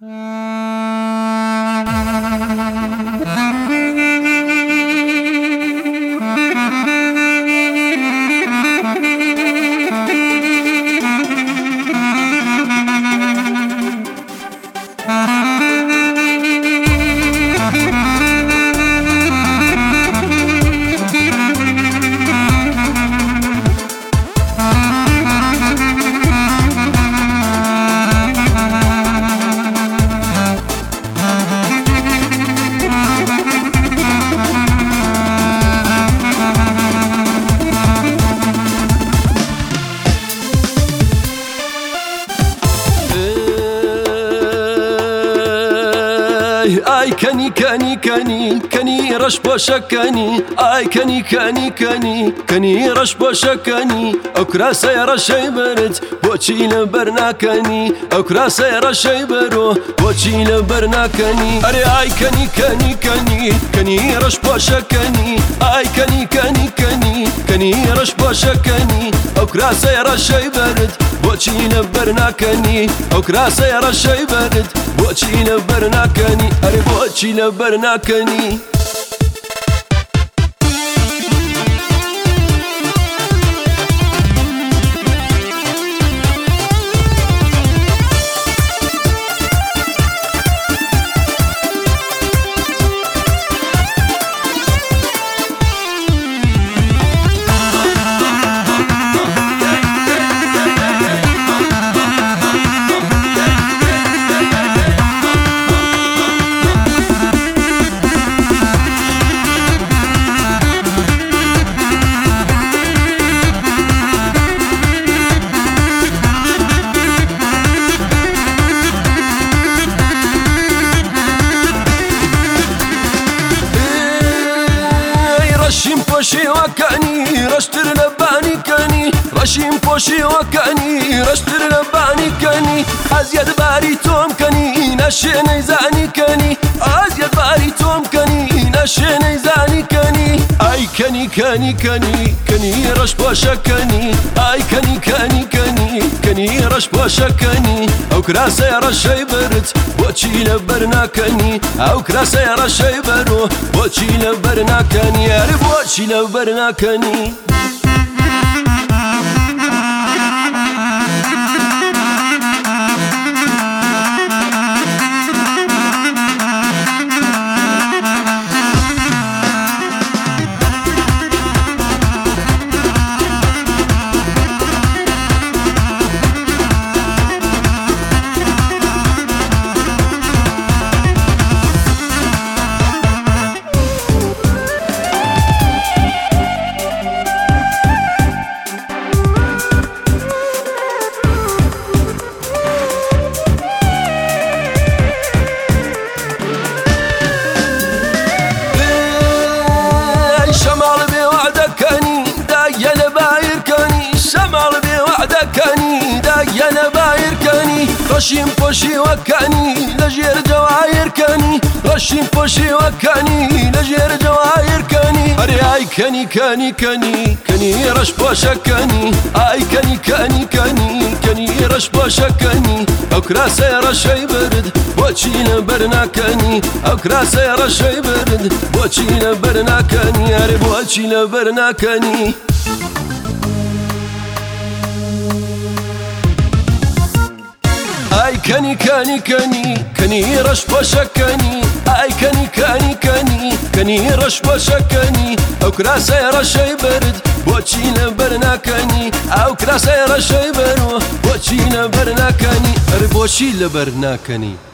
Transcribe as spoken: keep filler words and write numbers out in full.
ئای کەنی کەنی کەنی کەنی ڕەش پۆشەکەنی ئای کەنی کەنی کەنی کەنی ڕەش پۆشەکەنی ئەو کراسەی ڕەشەی برد بۆچی لەبەر ناکەنی ئەو کراسەی ڕەشەی بەرۆ بۆچی لەبەر ناکەنی ئەرێ ئای کەنی کەنی کەنی کەنی ڕەش پۆشەکەنی ئای کەنی کەنی کەنی کەنی ڕەش پۆشەکەنی ئەو کراسەی ڕەشەی برد بۆچی لەبەر ناکەنی ئەو کراسەی ڕەشەی برد بۆچی لەبەر ناکەنی ئەرێ بۆچی لەبەر ناکەنی ڕەشیم پۆشێوەکەنی ڕەشتر لە بانیکەنی ڕەشیم پۆشێوەکەنی ڕەشتر لە بانیکەنی ئەزیەت باری تۆم کەنی نەشێنەی زانیکەنی ئەزیەت باری تۆم کەنی نەشێنەی زانیکەنی ئای کەنی کەنی کەنی کەنی ڕەش پۆشەکەنی ئای کەنی کەنی کەنی کەنی ڕەش پۆشەکەنی ئەو کراسەی ڕەشەی برد بۆچی لەبەر ناکەنی ئەو کراسەی ڕەشەی بەرۆ بۆچی لەبەر ناکەنی ئەرێ بۆچی لەبەر ناکەنی ڕەشیم پۆشێوەکەنی لەژێر جەواهیرکەنی ڕەشیم پۆشێوەکەنی لەژێر جەواهیرکەنی ئەرێ ئای کەنی کەنی کەنی کەنی ڕەش پۆشەکەنی ئای کەنی کەنی کەنی کەنی ڕەش پۆشەکەنی ئەو کراسەی ڕەشەی برد بۆچی لەبەر ناکەنی ئەو کراسەی ڕەشەی برد بۆچی لەبەر ناکەنی ئەرێ بۆچی لەبەر ناکەنی ئای کەنی کەنی کەنی کەنی ڕەش پۆشەکەنی ئای کەنی کەنی کەنی کەنی ڕەش پۆشەکەنی ئەو کراسەی ڕەشەی برد بۆچی لەبەر ناکەنی ئەو کراسەی ڕەشەی بەرۆ بۆچی لەبەر ناکەنی ئەرێ بۆچی لەبەر ناکەنی